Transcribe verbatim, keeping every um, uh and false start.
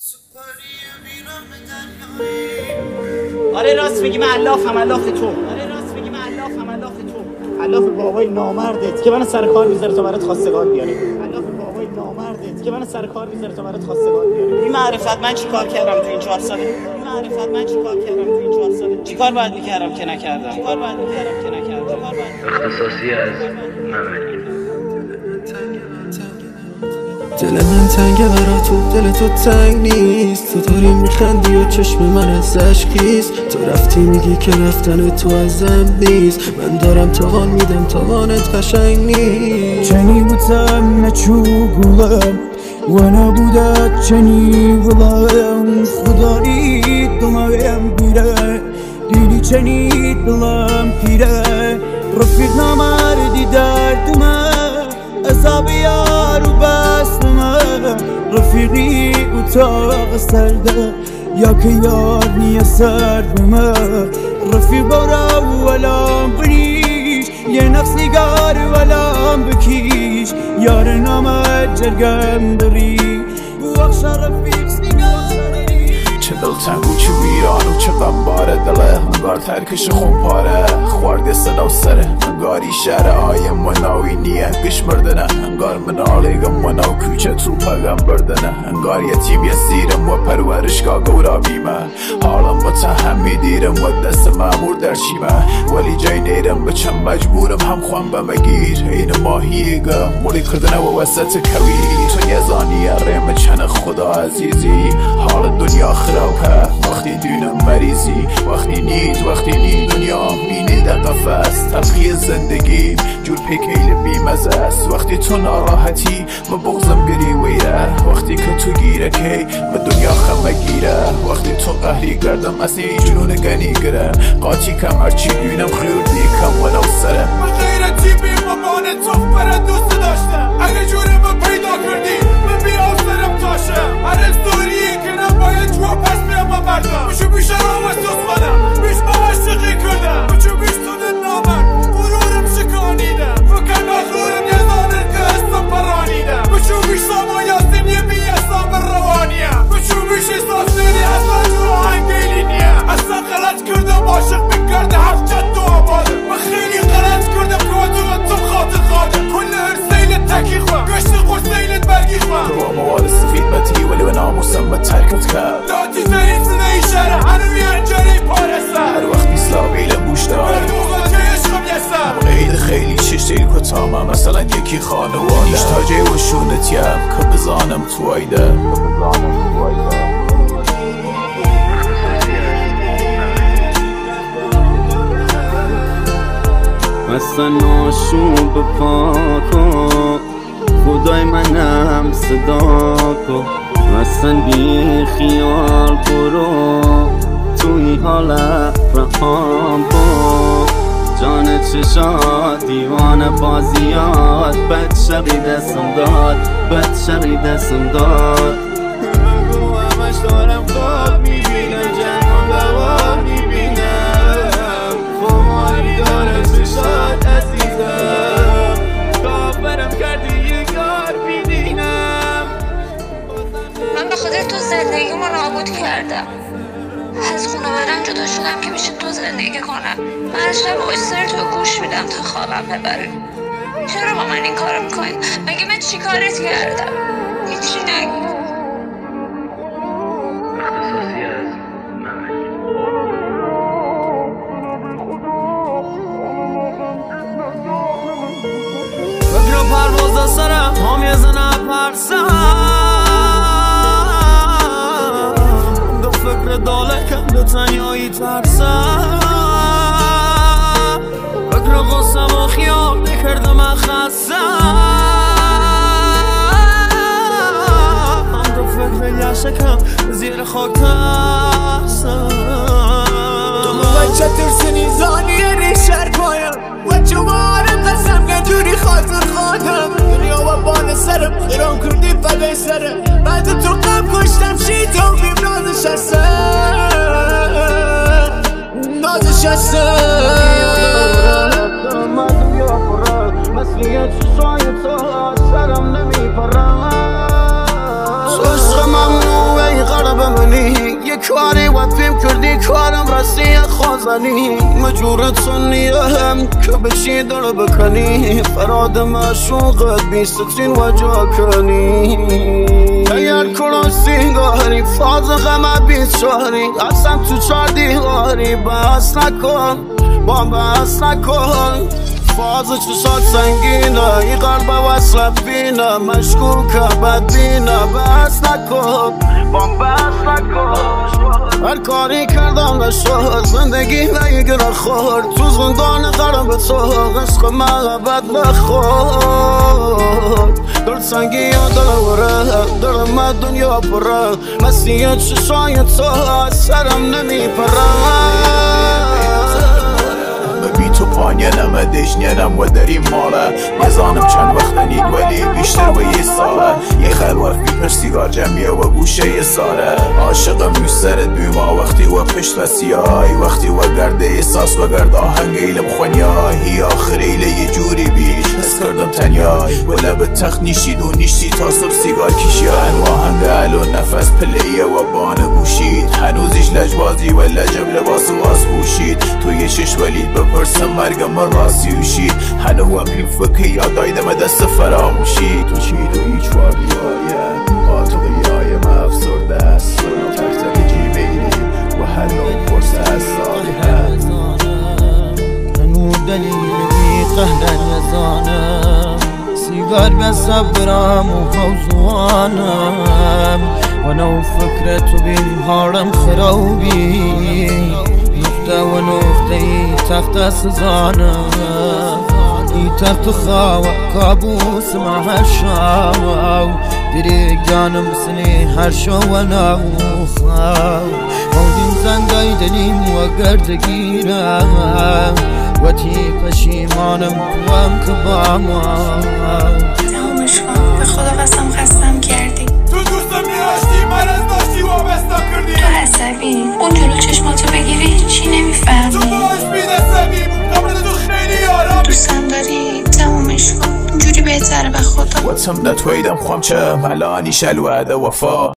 آره راست میگی، من علافم، علاف تو. آره راست میگی، من علافم، علاف تو. علاف بابای نامردت که منو سر کار میذاره تا برات خواستگار بیاره. علاف بابای نامردت که منو سر کار میذاره تا برات خواستگار بیاره. بی معرفت من چیکار کردم تو این چهار ساله؟ بی معرفت من چیکار کردم تو این چهار ساله؟ چیکار باید میکردم که نکردم؟ چیکار باید میکردم که نکردم؟ اختصاصی از مملی. دل من تنگه برا تو، دل تو تنگ نیست. تو داری میخندی و چشم من از اشکیست. تو رفتی میگی که رفتن تو ازم نیست. من دارم تاوان میدم، تاوانت قشنگ نیست. چنی بودم نچو گلم و نبودت چنی ولم. خدایی دلم بیره دیدی چنی دلم پیره. رفیق نمردی دردمه عذاب یار و بستمه. رفیقی اتاق سرده یا که یار نیه سردمه. رفیق برا ولام بریش یه نفس نگار ولام بکیش. یار نامد جرگم بری بخش رفیق سنگار چه دلتنگو چه ویران و چه غمباره دله. انگار ترکش خون پاره خورده صدا و سره. انگاری شهر آیم مناوی نیه گش مردنه. انگار من آلیگم مناو کوچه تو پگم بردنه. انگار یتیم یه سیرم و پرورشگاه گورا بیمه. حالم با تا همی دیرم و دست مامور در چیمه. ولی جای نیرم بچم مجبورم هم خوان بمگیر. این ماهیگه مولی کردنه و وسط کویر. تو یزانیه ریم چن خدا عزیزی. حال دنیا خرابه وقتی دونم مریضی. وقتی نید وقتی نید دنیا مینه در قفص. تلخی زندگی جور پیکیل بیمزه است. وقتی تو ناراحتی ما بغزم گری ویره. وقتی که تو گیره که ما دنیا خمه گیره. وقتی تو قهری گردم از این جنون گنی گره. قاچی کم هرچی دونم خیردی کم ولو سره. من غیرتی بی مامانه توف بره دوست داشتم. اگه جورم پیدا کردی من بی آفرم تاشه. هر استوریی که نباید جوا پس بیام مردم. بشو بیش رام از دوست منم بیش با عشقی کردم. بچو بیش تونه نامر غرورم شکانیدم. فکر مغرورم یه زانر که حسم پرانیدم. بچو بیش ساما یاسم یه بی حساب روانیم. بچو بیش احساس نیدی اصلا جور آهنگیلی نیه. اصلا غلط کردم عاشق بکرده هفت جد و آباده. من خیلی غلط کردم که تو تو خاطر خاده. کل هر سیلت تکی خواه گشت قرص سیلت برگی خواه. تو با موال سفید بطی ولی به ناموسم به ترکت کرد. داتی زنی سنه ای شهره هنوی انجاری پارسته. هر وقت ایسلا بیل بوش داره بردوغا چه عشقم یسته. غیر خیلی چشتیل کتامه مثلا یکی خانواده. ایش تاجه و شونتیم که بزانم تو ایده. مثلا ناشوب پاکو خدای منم صدا کن. مثلا بی خیال برو توی حالت رهام کن. جان چشا دیوان بازیات بد شقی دستم داد بد شقی دستم داد. بگو همش دارم خواب میبینم جنم دوا میبینم. خماری داره چشات عزیزم. کافرم کردی یه یار بیدینم. من به خاطر تو زندگیمو نابود کردم. از خانواده‌ام جدا شدم که میشه تو زندگی کنم. من از شب اویستر تو گوش میدم تا خوابم ببره. چرا با من این کارو میکنی؟ مگه من چی کارت کردم؟ هیچی نگو. اختصاصی از مملی. فکر پرواز سرم هم یه زنه پرسم. دو فکر داله کم دو تنیایی ترسم. فکر غصم و خیال نکردم من خستم. هم دو فکر یشکم زیر خاک ترسم. تو بچه ترسنی زانیه ریشر پایم. و چوارم قسم گنجوری خاطر خواهم. دنیا و بان سرم ایران کردی فدای سرم. بعد تو قم کشتم شیطان بیم نازش هستم. نازش هستم. من دنیا پرد مسئله چشای تو سرم نمی پرم. عشق ممنوع ای کاری و فیلم کردی کارم رسی خوازنی مجورت سنیم که بچی در بکنی فراد مشوقت بیستین و جا کنی اگر کنم سیگاری فاز غم بیچاری اصلا تو چار دیواری بس نکن با بس نکن فاز چشات سنگینه ای قلب وصل بینه مشکوکه بدبینه بس نکن با بس نکن هر کاری کردم نشد زندگی نگیره خور تو زندان قرم به تو عشق محبت بخور دل سنگی یا دل وره دل من دنیا پره مسیح چشای تو از سرم نمی پره تو پانیانم دشنیانم و داری ماله نزانم چند وقت نید ولی بیشتر و یه ساله یه خلوف بیپر سیگار جمعیه و گوشه یه ساله عاشقم روی سرت بیما وقتی و پشت و سیای وقتی و گرده احساس و گرد آهنگ ایلم خونیای هی آخر ایله یه جوری بی حس کردم تنیای و لب تخت نیشید و نیشتی تا صبح سیگار کشیان و آهنگ الو نفس پلیه و بانه گوشید هنوزش لجبازی و لجب لباس واس پوشید تو یه شش ولید بپرسم مرگم راسیوشید هنو هم این فکر یادایدم دست فراموشید تو چید و هیچ واقعیه قاطقیه مفسرده است و تحت جیب ایدیم و هنو پرسه از صالحه هنو دلیل بی قهر یزانم سیگار به صبرم و خوزوانم و نو فکر تو بین هارم خرابی نقطه و نقطه ای تخت سزانه ای تخت خواو کابوس ما هر شاو دیری جانم سنی هر شو و ناو خواو موجین زنگای دلیم و گردگیرم و تی پشیمانم توام کبامم تمامش کن به خدا قسم خستم کردی تو دوستم میاشتی من از داشتی وابستم کردی تو عصبی اون جلو چشماتو بگیری چی نمیفهمی تو باش بید عصبی قبلت تو خیلی یارم دوستم داری تمامش کن اونجوری بهتره به خدا واتم نتویدم خوام چه ملانی شلوه ده وفا